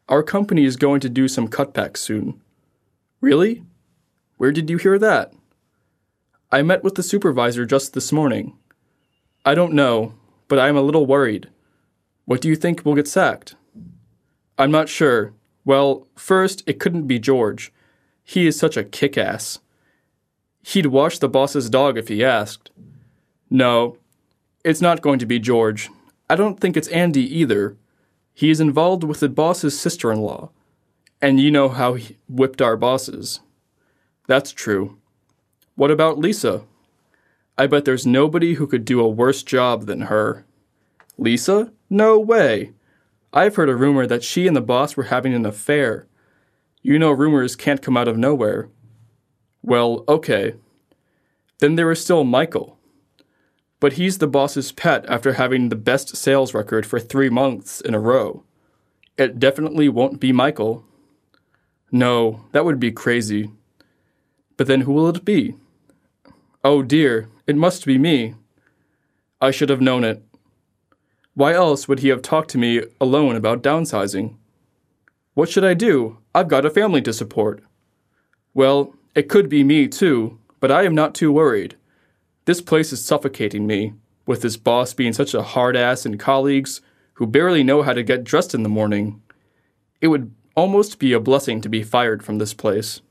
Our company is going to do some cutbacks soon. Really? Where did you hear that? I met with the supervisor just this morning. I don't know, but I am a little worried. What do you think will get sacked? I'm not sure. Well, first, it couldn't be George. He is such a kick-ass. He'd wash the boss's dog if he asked. No, it's not going to be George. I don't think it's Andy either. He is involved with the boss's sister-in-law. And you know how he whipped our bosses. That's true. What about Lisa? I bet there's nobody who could do a worse job than her. Lisa? No way. I've heard a rumor that she and the boss were having an affair. You know rumors can't come out of nowhere. Well, okay. Then there is still Michael. But he's the boss's pet after having the best sales record for 3 months in a row. It definitely won't be Michael. No, that would be crazy. But then who will it be? Oh dear, it must be me. I should have known it. Why else would he have talked to me alone about downsizing? What should I do? I've got a family to support. Well, it could be me too, but I am not too worried. This place is suffocating me, with this boss being such a hard ass and colleagues who barely know how to get dressed in the morning. It would almost be a blessing to be fired from this place.